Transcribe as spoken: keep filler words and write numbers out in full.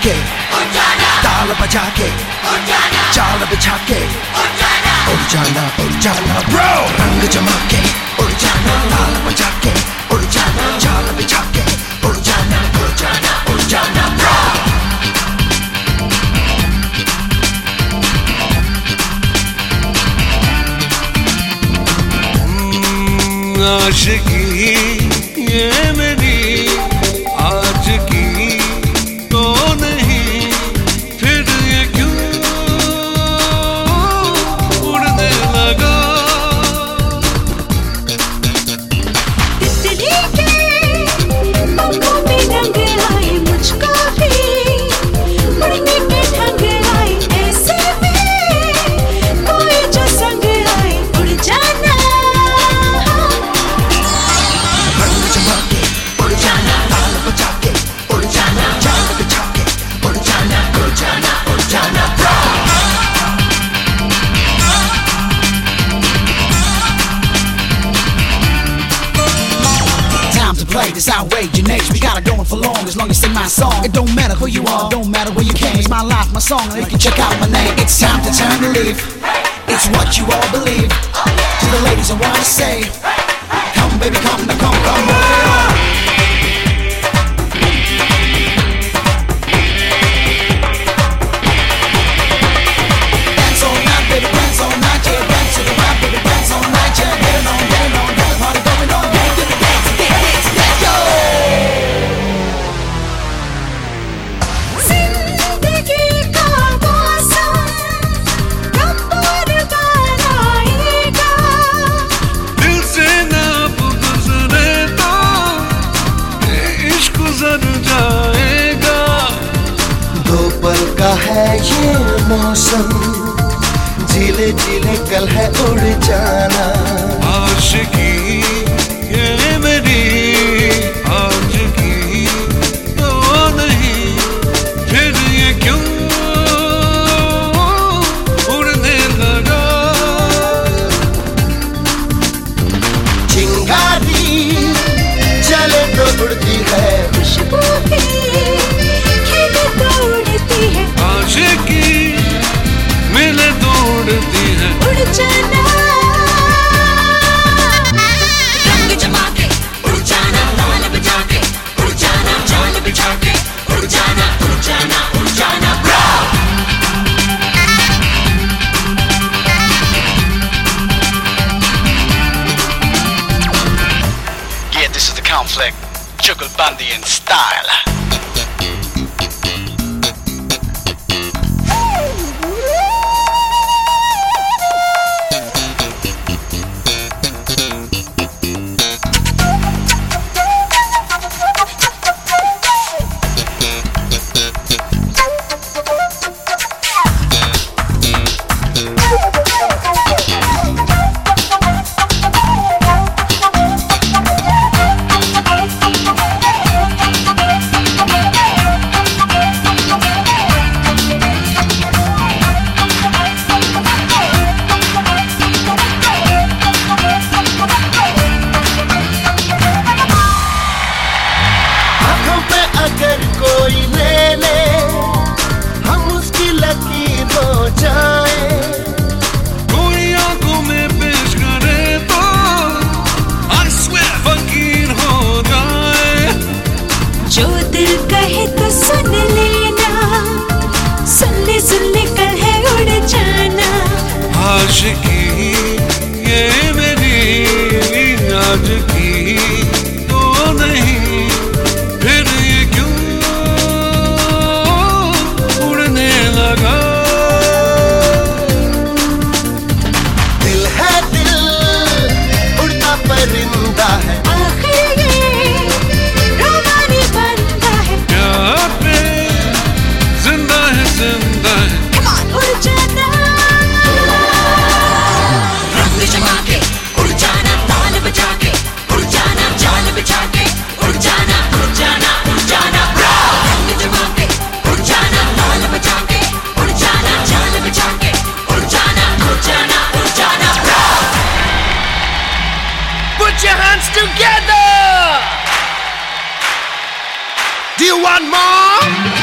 के ताल बजा के चाल बिछा के उड़ जाना उड़ जाना ब्रो रंग जमा के उड़ जाना ताल बजा के उड़ जाना चाल बिछा के उड़ जाना उड़ जाना उड़ जाना ब्रो आशिकी ये मेरी आज की तो नहीं फिर ये क्यों उड़ने लगा तितली के पंखों में रंग आए मुझको भी उड़ने के ढंग आए ऐसे में कोई जो संग आए उड़ जाना Play this outrageous nature. We got it going for long as long as you sing my song. It don't matter who you are, don't matter where you came. It's my life, my song, and you can check out my name. It's time to turn the leaf. It's what you all believe. To the ladies, I wanna say, come baby, come now, come, come on. Dance all night, baby, dance all night, yeah. Dance to the rap, baby, dance all night, yeah. Get it on, get it on, get the party going on. Yeah, get it dance, dance, dance, dance, yo. जिंदगी का मौसम कब बनाएगा दिल से ना गुजरे तो ये इश्क गुजर जाएगा दो पल का है ये मौसम जिले जिले कल है उड़ जाना आशिकी ये मेरी आज की तो नहीं फिर ये क्यों उड़ने लगा चिंगारी चले तो उड़ती है खुशबू भी खिले तो उड़ती है आशिकी मिले तो उड़ती है उड़ जाना रंग जमा के उड़ जाना ताल बजा के उड़ जाना चाल बिछा के उड़ जाना उड़ जाना उड़ जाना bro Yeah, this is the conflict. Jugal Bundy in style. आँखों पे अगर कोई ले ले हम उसकी लकीर हो जाए कोई आंखों में पेश करे तो I swear फकीर हो जाए जो दिल कहे तो सुन लेना सुन ले सुन ले कल है उड़ जाना आशिकी ये मेरी आज की तो नहीं फिर ये क्यों उड़ने लगा दिल है दिल उड़ता परिंदा है आखिर ये रोमानी बनता है प्यार पे जिंदा है जिंदा है Come on, उड़ जाना रंग जमा के उड़ जाना ताल बजा के उड़ जाना चाल बिछा के उड़ जाना उड़ जाना उड़ जाना ब्रो रंग जमा के उड़ जाना ताल बजा के उड़ जाना चाल बिछा के उड़ जाना उड़ जाना उड़ जाना bro Put your hands together. Do you want more?